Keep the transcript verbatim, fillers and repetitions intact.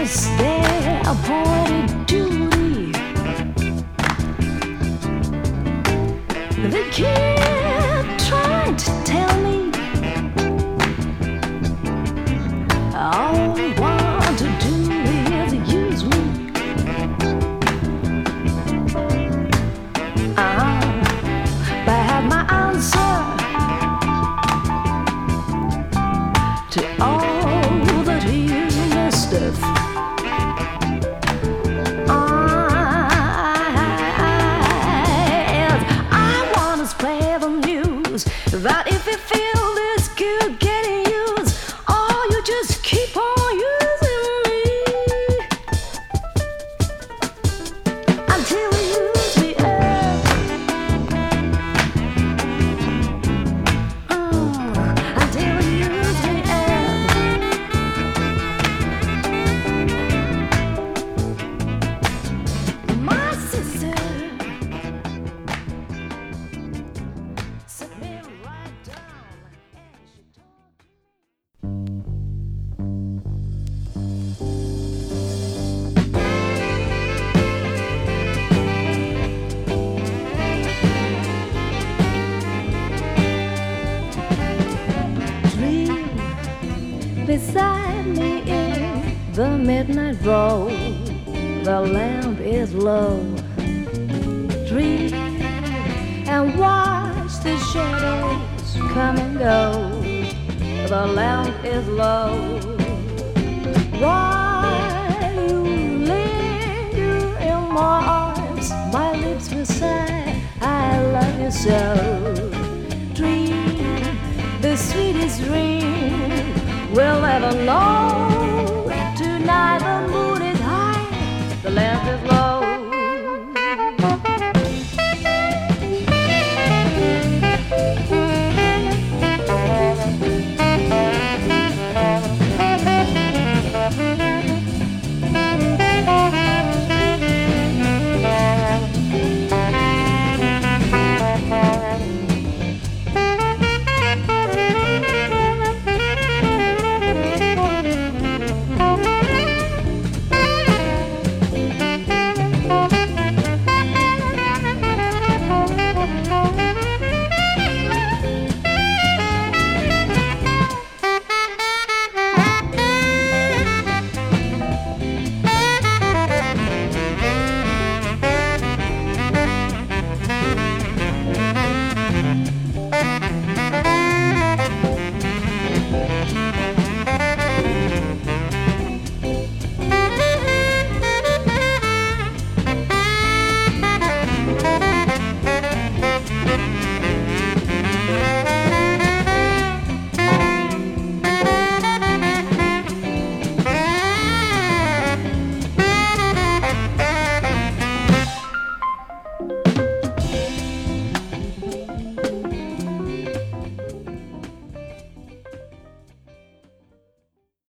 promise their appointed duty. They keep trying to tell me all I want to do is use me. Uh, but I have my answer to all that human stuff. That if you feel this good getting used, oh, you just keep on using me until you use me up. Mm, until you use me up. My sister. Beside me in the midnight road, the lamp is low. Dream and watch the shadows come and go. The lamp is low. While you linger in my arms, my lips will say, I love you so. Dream the sweetest dream we'll ever know.